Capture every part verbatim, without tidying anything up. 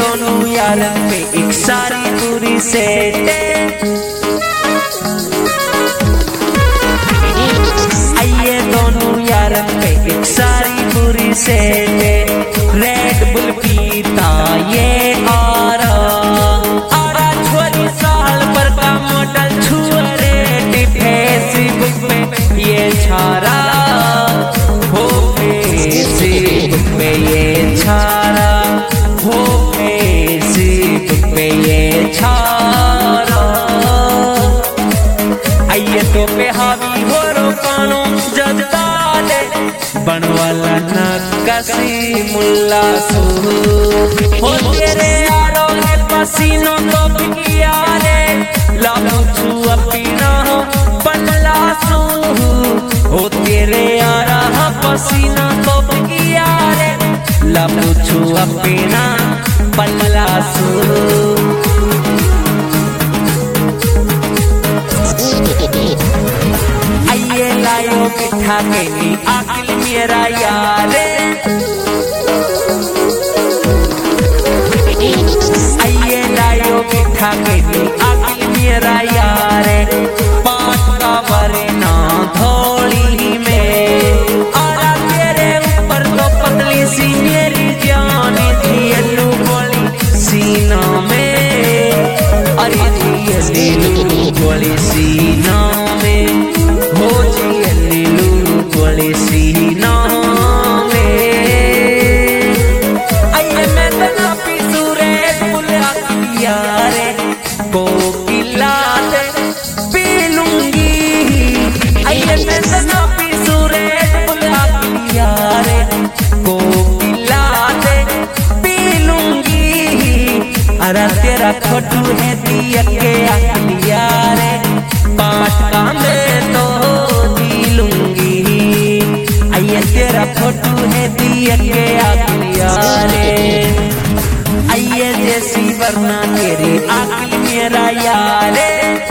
दोनों यार पे एक सारी पूरी सेट, आइए दोनों यार पे एक सारी पूरी सेट। रेड बुल पीता ये आरा आरा छोरी साल पर का मॉडल छुअरे फेसबुक पे ये छारा हो, फेसबुक पे ये छारा हो, फेसबुक पे ये छारा। आइए तो पे हावी हो रो कानो जगदाले बनवाला नक्काशी मुल्ला सू हो, तेरे यारों के पसीनों तो बिकिया रे लाभू छुआ पीना हो पल्ला सू हो, तेरे यारा पसीना तो बिकिया रे लाभू छुआ पीना पल्ला सू। आइए लायो बिठा के नी आकिल मेरा यारे, आइए लायो बिठा के नी आकिल मेरा यारे। पाँच का वरना थोड़ी में आरा तेरे ऊपर तो पतली सी मेरी जानी थी अल्लू बोली सीना में, अरे थी अल्लू बोली सीना में हो जी अल्लू बोली सीना में। आइए मैं तो ना पिसूरे बुला यारे को किला दे पी लूंगी, आइए मैं तो ना पिसूरे बुला यारे को किला दे पी लूंगी। अरे तेरा छोटू है दिया के आखिया रे पाँच का मैं तो जी लूंगी, आइए तेरा फोटू है दिया के आखिया रे। आइए जैसी वरना तेरे आखिल मेरा यारे,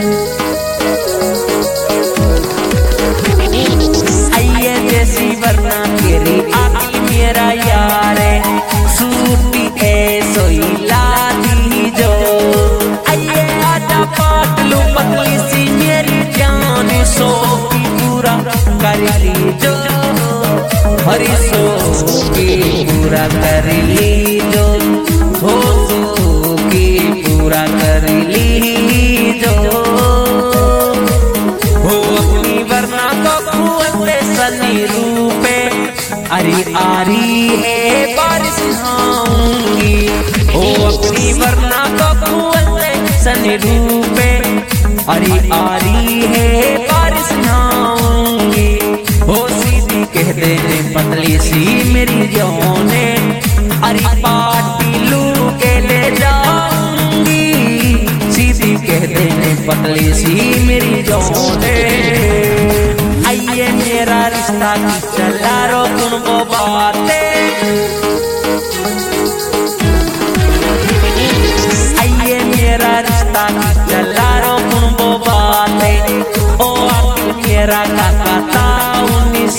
आइए जैसी वरना तेरे आखिल मेरा यारे। सूटी है सोई लादी जो आइए आटा पाटलू पतली सी मेरी जान सो की पूरा कर ली जो, हरी सो की पूरा कर ली जो हो, सो की पूरा कर ली जो हो। अपनी वरना तो कुएं सनी रूपे अरे आरी है बारिश आऊंगी हो, अपनी वरना तो कुएं सनी रूपे अरे आरी है बारिश आऊंगी हो। सीधी कह दे पतली सी मेरी जौने अरे पार्टी लू के ले जाऊंगी, सीधी कह दे पतली सी मेरी जौने। आइए मेरा रिश्ता की चला रो तुम वो बातें, आइए मेरा रिश्ता की चला रो तुम वो बातें। ओ आखिर मेरा काका ताउनिस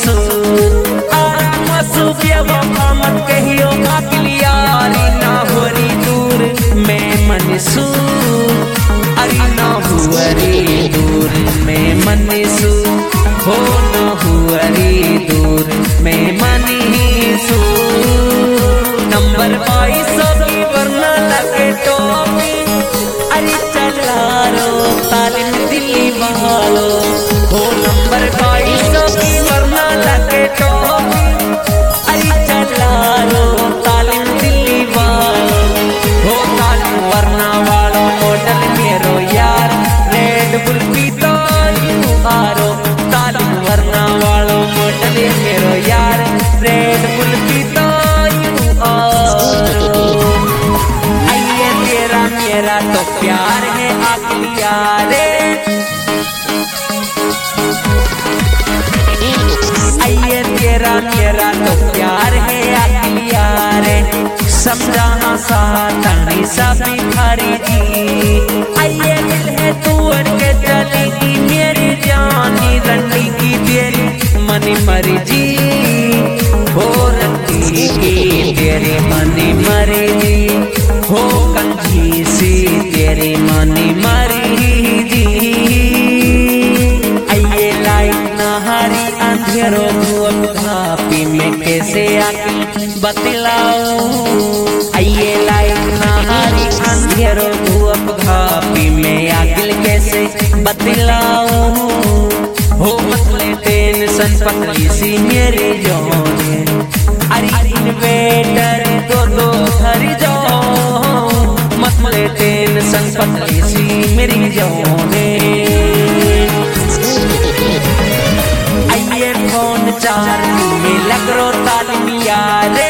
सुफिया बाबा मत कहियो आखिल यारी ना हुरी दूर मैं मनसू, अरे ना हुरी दूर मैं मनसू हो, ना हुरी दूर मैं मनसू। नंबर बाईस की वरना लगे टोपी अरे चला रो तालिम दिल्ली वालो हो, नंबर बाईस की वरना लगे टोपी अरे चला रो तालिम दिल्ली वालो हो। तालिम वरना वालो मॉडल मेरो यार रेड बुल पीता यूं आरो, तालिम वरना वालो मॉडल मेरो यार रेड बुल पीता यूं आरो। आइए तेरा मेरा तो प्यार है आखिल यारे, आइए तेरा मेरा तो प्यार है आखिल यारे। समझा सा तनी सा भिखारी जी, आइए दिल है तू के चलेगी मेरी जानी रंडी की तेरी मनी मर्जी हो, रंडी की तेरी मनी मर्जी हो कंझी सी तेरी मनी मरी जी आइए लाइट नहारी अंधेरो धूप घापी में कैसे आके बतलाऊं आइए लाइट नहारी अंधेरो धूप घापी में आगे कैसे बतलाऊं हो मतले टेंशन पतली सी मेरी जोने अरे इन्वेटर दो दो घर जाओ मतले टेंशन पतली सी मेरी जोने आइए फोन चार में लग रो तालिम यारे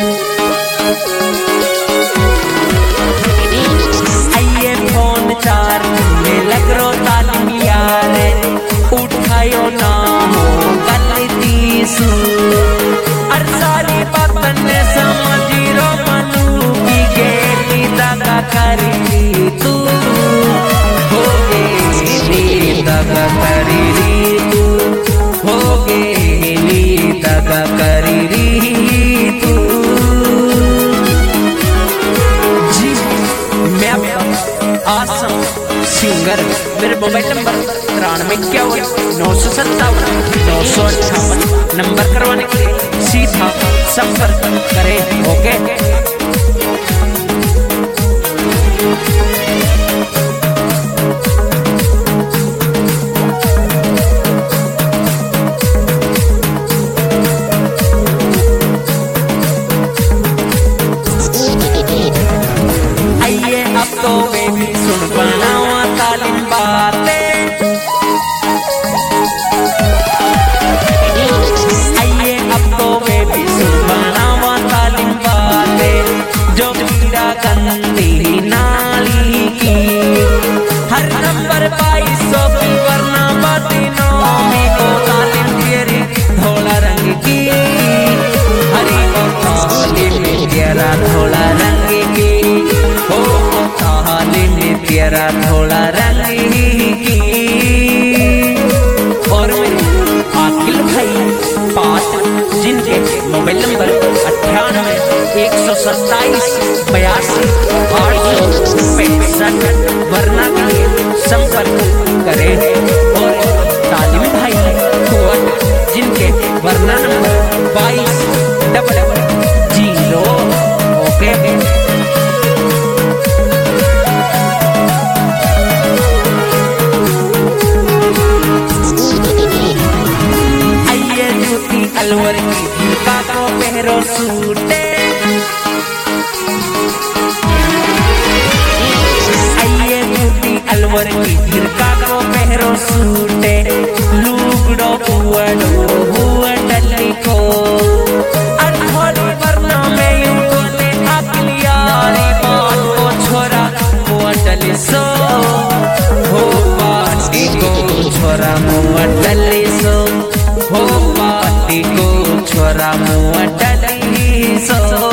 आइए फोन चार में लग रो तालिम यारे उठायो ना हो गलती सू अर सारी बातन ने समझी रो मनु की गेली दगा करी तू हो गेली दगा करी तू हो गेली दगा करी तू जी मैं आसम सिंगर मेरे मोबाइल नंबर तिरानवे इक्यावन नौ सौ सत्तावन नौ सौ अट्ठावन नंबर करवाने के लिए सीधा संपर्क करें। ओके आइए अब तो बेबी सुन बनावा तालिम बातें आइए अब तो बेबी सुन बनावा तालिम बातें जो कीड़ा गंदी नाली की हर नंबर बाईस सौ की वरना बाती नौमी को तालिम तेरी धोला रंग की हरी को तालिम तेरा धोला रंग की हो तालिम तेरा धोला रंग की और मेरे आखिल भाई पाँच जिनके मोबाइल नंबर अट्ठानवे एक सौ सत्ताईस बयासी आठ सौ पैंसठ वरना के लिए संपर्क करें और तालिम भाई जिनके वरना नंबर बाईस डबल जीरो ओके अलवर की झुमका को पहरो सूटे आइए बूटी अलवर की झुमका को पहरो सूटे लुगड़ो बुअड़ो हुआ डली को अठोली वरना में यूं बोले अकलियारी बात को छोरा मुआ डली सो हो पाटी को छोरा मुआ डली सो हो पाटी को छोरा मुआ डली सो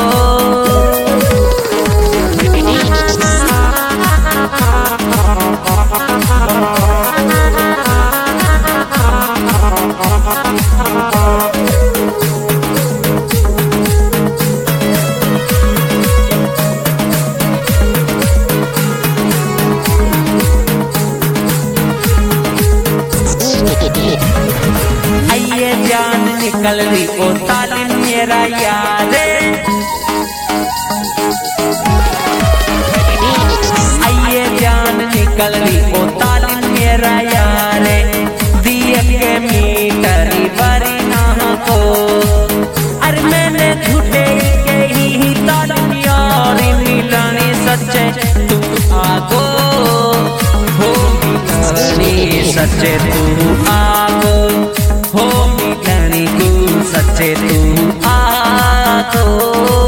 आइए जान निकल रही ओ तालिम मेरा यारे आइए जान निकल रही ओ तालिम मेरा यारे दिए के मीटरी बरी ना को अरे मैंने झूठे के ही तालिम यारी मिलानी सच्चे तू आगो हो मिलानी सच्चे तू आगो हो मिलानी को सच्चे तू आगो